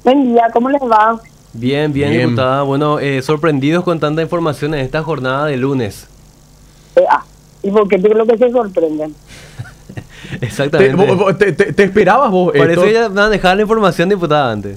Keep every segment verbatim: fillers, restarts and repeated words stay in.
Buen día, ¿cómo les va? Bien, bien, Bien. diputada. Bueno, eh, sorprendidos con tanta información en esta jornada de lunes. Eh, ah, ¿y por qué? ¿Qué es lo que se sorprenden? ¿Te, Exactamente. vos- vos- te- te- te esperabas vos Parece esto? que ya me van a dejar la información, diputada, antes.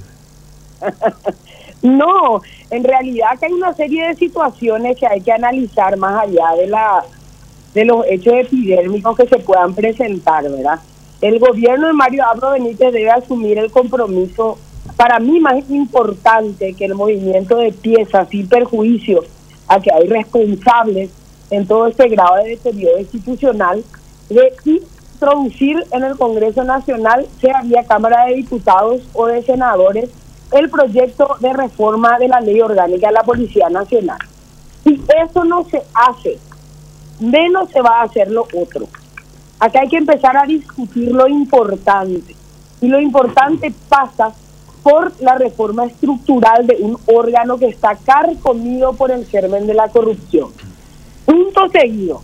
No, en realidad que hay una serie de situaciones que hay que analizar más allá de la de los hechos epidémicos que se puedan presentar, ¿verdad? El gobierno de Mario Abdo Benítez debe asumir el compromiso, para mí más importante que el movimiento de piezas, sin perjuicio a que hay responsables en todo este grado de deterioro institucional, de introducir en el Congreso Nacional, sea vía Cámara de Diputados o de Senadores, el proyecto de reforma de la Ley Orgánica de la Policía Nacional. Si eso no se hace, menos se va a hacer lo otro. Acá hay que empezar a discutir lo importante. Y lo importante pasa por la reforma estructural de un órgano que está carcomido por el germen de la corrupción. Punto seguido.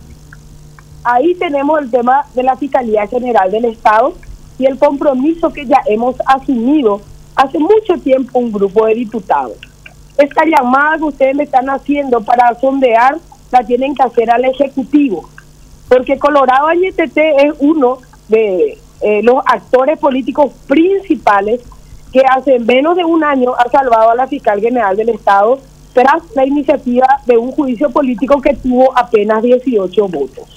Ahí tenemos el tema de la Fiscalía General del Estado y el compromiso que ya hemos asumido hace mucho tiempo un grupo de diputados. Esta llamada que ustedes me están haciendo para sondear la tienen que hacer al Ejecutivo, porque Colorado Añetete es uno de eh, los actores políticos principales que hace menos de un año ha salvado a la Fiscal General del Estado tras la iniciativa de un juicio político que tuvo apenas dieciocho votos.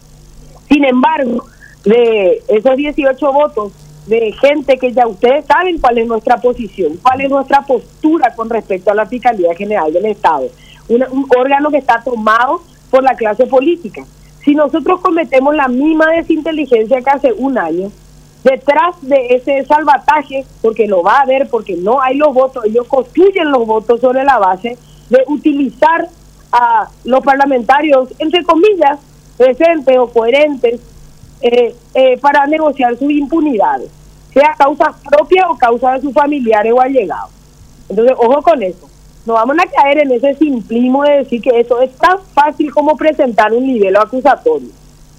Sin embargo, de esos dieciocho votos, de gente que ya ustedes saben cuál es nuestra posición, cuál es nuestra postura con respecto a la Fiscalía General del Estado, Una, un órgano que está tomado por la clase política. Si nosotros cometemos la misma desinteligencia que hace un año, detrás de ese salvataje, porque lo va a haber, porque no hay los votos, ellos construyen los votos sobre la base de utilizar a los parlamentarios, entre comillas, decentes o coherentes, eh, eh, para negociar sus impunidades, sea causa propia o causa de sus familiares o allegados. Entonces, ojo con eso. No vamos a caer en ese simplismo de decir que eso es tan fácil como presentar un nivel acusatorio.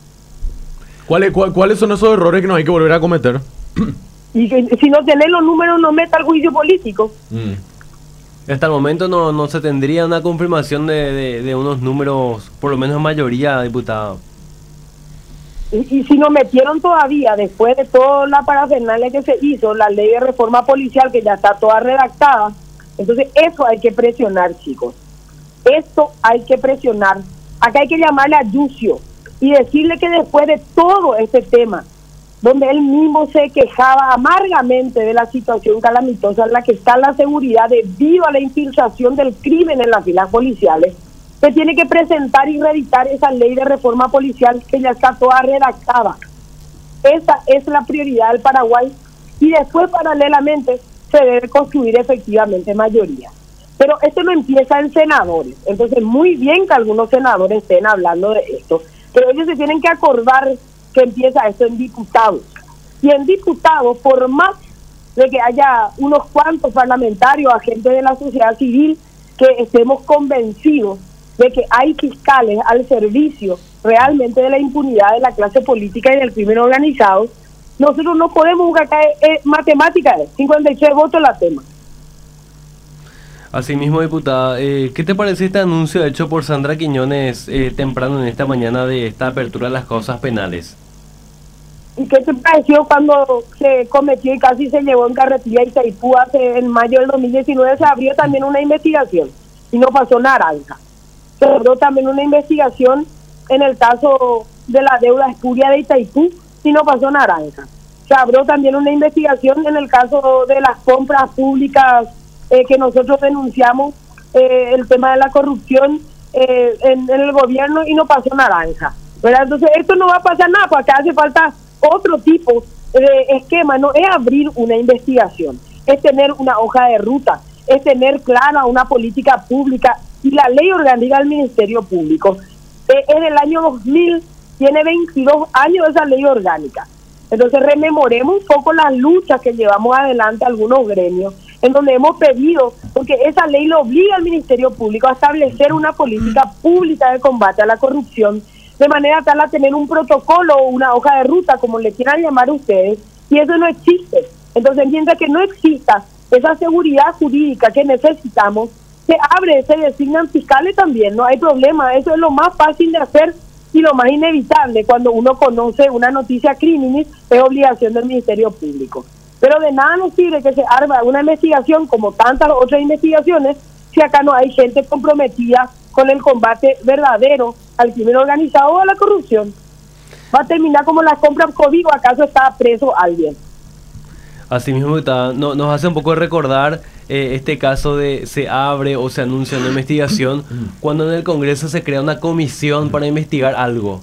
¿Cuáles, cuál- ¿Cuáles son esos errores que no hay que volver a cometer? Y que si no tenés los números, no meta el juicio político. Mm. Hasta el momento no, no se tendría una confirmación de, de, de unos números, por lo menos en mayoría, diputada. Y, y si nos metieron todavía, después de toda la parafernalia que se hizo, la ley de reforma policial que ya está toda redactada, entonces eso hay que presionar, chicos. Esto hay que presionar. Acá hay que llamarle a Yucio y decirle que después de todo este tema, donde él mismo se quejaba amargamente de la situación calamitosa en la que está la seguridad debido a la infiltración del crimen en las filas policiales, se tiene que presentar y reeditar esa ley de reforma policial que ya está toda redactada. Esa es la prioridad del Paraguay y después paralelamente se debe construir efectivamente mayoría. Pero esto no empieza en senadores, entonces muy bien que algunos senadores estén hablando de esto, pero ellos se tienen que acordar que empieza esto en diputados. Y en diputados, por más de que haya unos cuantos parlamentarios, agentes de la sociedad civil, que estemos convencidos de que hay fiscales al servicio realmente de la impunidad de la clase política y del crimen organizado, nosotros no podemos buscar acá eh, matemáticas, cincuenta y tres votos la tema. Asimismo, diputada, eh, ¿qué te parece este anuncio hecho por Sandra Quiñones eh, temprano en esta mañana de esta apertura de las causas penales? ¿Y qué te pareció cuando se cometió y casi se llevó en carretilla Itaipú hace, en mayo del dos mil diecinueve? Se abrió también una investigación y no pasó naranja. Se abrió también una investigación en el caso de la deuda espuria de Itaipú y no pasó naranja. Se abrió también una investigación en el caso de las compras públicas eh, que nosotros denunciamos, eh, el tema de la corrupción eh, en, en el gobierno y no pasó naranja, ¿verdad? Entonces esto no va a pasar nada, porque acá hace falta otro tipo de esquema, no es abrir una investigación, es tener una hoja de ruta, es tener clara una política pública. Y la ley orgánica del Ministerio Público eh, es del año dos mil, tiene veintidós años esa ley orgánica. Entonces rememoremos un poco las luchas que llevamos adelante algunos gremios, en donde hemos pedido, porque esa ley lo obliga al Ministerio Público a establecer una política pública de combate a la corrupción, de manera tal a tener un protocolo o una hoja de ruta, como le quieran llamar ustedes, y eso no existe. Entonces, mientras que no exista esa seguridad jurídica que necesitamos, se abre, se designan fiscales también, no hay problema, eso es lo más fácil de hacer y lo más inevitable. Cuando uno conoce una noticia criminis, es obligación del Ministerio Público. Pero de nada nos sirve que se arme una investigación como tantas otras investigaciones si acá no hay gente comprometida con el combate verdadero al crimen organizado o a la corrupción. Va a terminar como las compras COVID, o acaso está preso alguien. Así mismo, diputada, no, nos hace un poco recordar eh, este caso de se abre o se anuncia una investigación cuando en el Congreso se crea una comisión para investigar algo.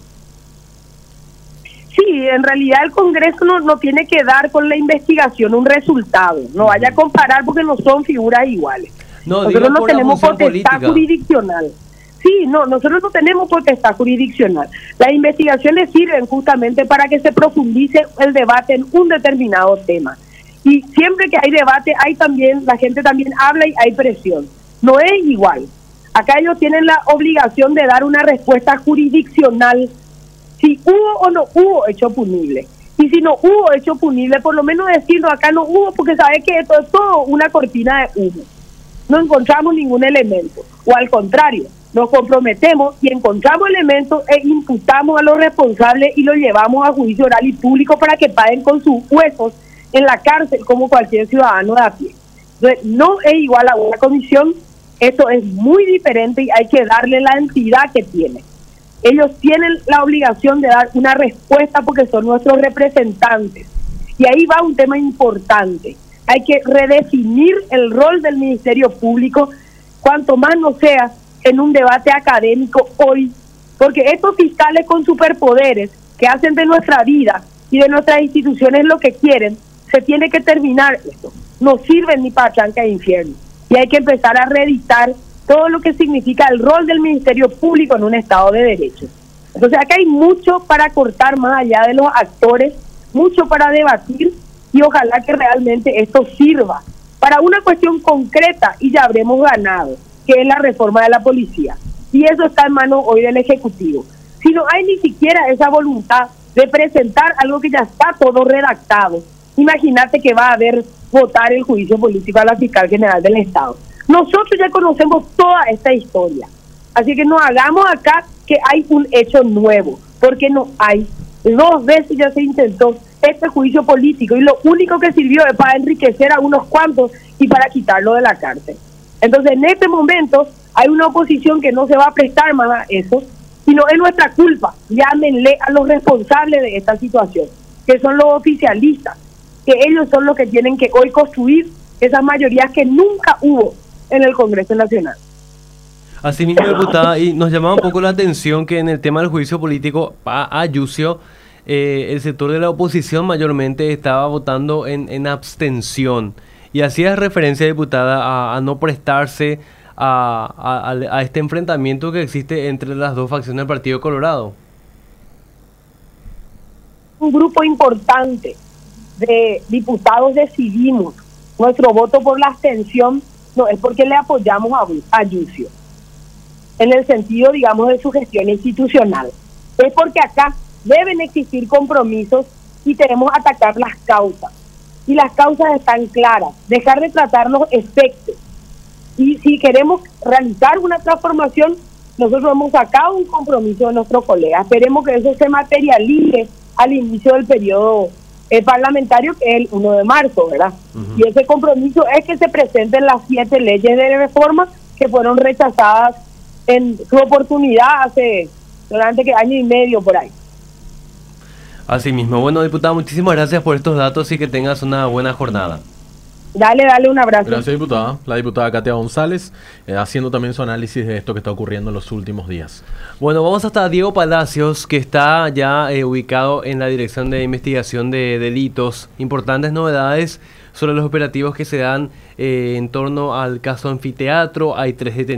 Sí, en realidad el Congreso no, no tiene que dar con la investigación un resultado, no vaya a comparar porque no son figuras iguales. No, nosotros no por tenemos potestad política. jurisdiccional. Sí, no, nosotros no tenemos potestad jurisdiccional. Las investigaciones sirven justamente para que se profundice el debate en un determinado tema. Y siempre que hay debate, hay también, la gente también habla y hay presión. No es igual. Acá ellos tienen la obligación de dar una respuesta jurisdiccional si hubo o no hubo hecho punible. Y si no hubo hecho punible, por lo menos decirnos acá no hubo, porque sabe que esto es todo una cortina de humo. No encontramos ningún elemento. O al contrario, nos comprometemos y encontramos elementos e imputamos a los responsables y los llevamos a juicio oral y público para que paguen con sus huesos en la cárcel como cualquier ciudadano de a pie. Entonces, no es igual a una comisión, esto es muy diferente y hay que darle la entidad que tiene. Ellos tienen la obligación de dar una respuesta porque son nuestros representantes. Y ahí va un tema importante. Hay que redefinir el rol del Ministerio Público, cuanto más no sea en un debate académico hoy, porque estos fiscales con superpoderes que hacen de nuestra vida y de nuestras instituciones lo que quieren, se tiene que terminar esto. No sirven ni para tranca de infierno. Y hay que empezar a reeditar todo lo que significa el rol del Ministerio Público en un Estado de Derecho. Entonces acá hay mucho para cortar más allá de los actores, mucho para debatir y ojalá que realmente esto sirva para una cuestión concreta y ya habremos ganado, que es la reforma de la policía. Y eso está en manos hoy del Ejecutivo. Si no hay ni siquiera esa voluntad de presentar algo que ya está todo redactado, imagínate que va a haber votar el juicio político a la fiscal general del Estado. Nosotros ya conocemos toda esta historia, así que no hagamos acá que hay un hecho nuevo, porque no hay. Dos veces ya se intentó este juicio político y lo único que sirvió es para enriquecer a unos cuantos y para quitarlo de la cárcel. Entonces en este momento hay una oposición que no se va a prestar más a eso, y no es nuestra culpa. Llámenle a los responsables de esta situación, que son los oficialistas, que ellos son los que tienen que hoy construir esas mayorías que nunca hubo en el Congreso Nacional. Así mismo, diputada, y nos llamaba un poco la atención que en el tema del juicio político a Ayuso, eh, el sector de la oposición mayormente estaba votando en, en abstención. Y hacía referencia, diputada, a, a no prestarse a, a, a este enfrentamiento que existe entre las dos facciones del Partido Colorado. Un grupo importante de diputados decidimos nuestro voto por la abstención, no es porque le apoyamos a Ayuso, en el sentido, digamos, de su gestión institucional. Es porque acá deben existir compromisos y tenemos que atacar las causas. Y las causas están claras, dejar de tratar los efectos. Y si queremos realizar una transformación, nosotros hemos sacado un compromiso de nuestros colegas. Esperemos que eso se materialice al inicio del periodo eh, parlamentario, que es el primero de marzo, ¿verdad? Uh-huh. Y ese compromiso es que se presenten las siete leyes de reforma que fueron rechazadas en su oportunidad hace durante que año y medio por ahí. Así mismo. Bueno, diputada, muchísimas gracias por estos datos y que tengas una buena jornada. Dale, dale un abrazo. Gracias, diputada. La diputada Katia González, eh, haciendo también su análisis de esto que está ocurriendo en los últimos días. Bueno, vamos hasta Diego Palacios, que está ya eh, ubicado en la Dirección de Investigación de Delitos. Importantes novedades sobre los operativos que se dan eh, en torno al caso Anfiteatro. Hay tres detenidos.